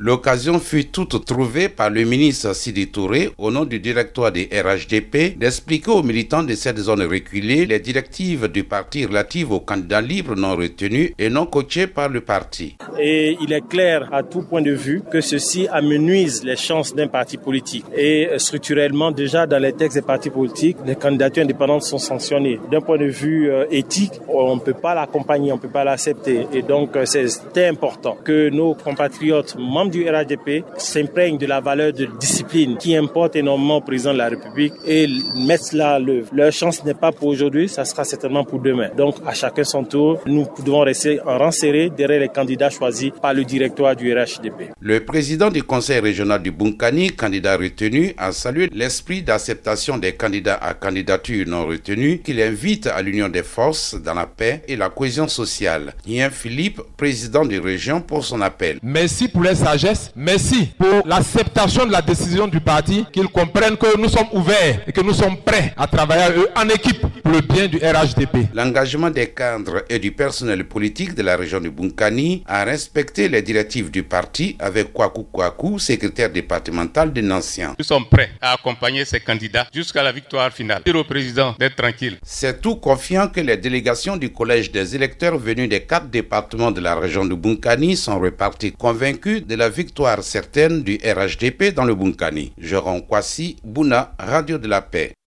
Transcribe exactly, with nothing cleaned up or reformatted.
L'occasion fut toute trouvée par le ministre Sidi Touré, au nom du directoire des R H D P, d'expliquer aux militants de cette zone reculée les directives du parti relatives aux candidats libres non retenus et non coachés par le parti. Et il est clair à tout point de vue que ceci amenuise les chances d'un parti politique. Et structurellement, déjà dans les textes des partis politiques, les candidatures indépendantes sont sanctionnées. D'un point de vue euh, éthique, on ne peut pas l'accompagner, on ne peut pas l'accepter. Et donc, euh, c'est important que nos compatriotes, membres du R H D P, s'imprègnent de la valeur de discipline qui importe énormément au président de la République et mettent cela à l'œuvre. Leur chance n'est pas pour aujourd'hui, ça sera certainement pour demain. Donc, à chacun son tour, nous devons rester en rang serré derrière les candidats choisis par le directoire du R H D P. Le président du conseil régional du Bunkani, candidat retenu, a salué l'esprit d'acceptation des candidats à candidature non retenue qu'il invite à l'union des forces dans la paix et la cohésion sociale. Ian Philippe, président de région, pour son appel. Merci pour leur sagesse, merci pour l'acceptation de la décision du parti, qu'ils comprennent que nous sommes ouverts et que nous sommes prêts à travailler avec eux en équipe pour le bien du R H D P. L'engagement des cadres et du personnel politique de la région du Bunkani a respecté les directives du parti avec Kwaku Kwaku, secrétaire départemental de Nancien. Nous sommes prêts à accompagner ces candidats jusqu'à la victoire finale. Dire au président d'être tranquille. C'est tout confiant que les délégations du collège des électeurs venus des quatre départements de la région du Bunkani sont repartis convaincus de la victoire certaine du R H D P dans le Bunkani. Jérôme Kwasi, Bouna, Radio de la Paix.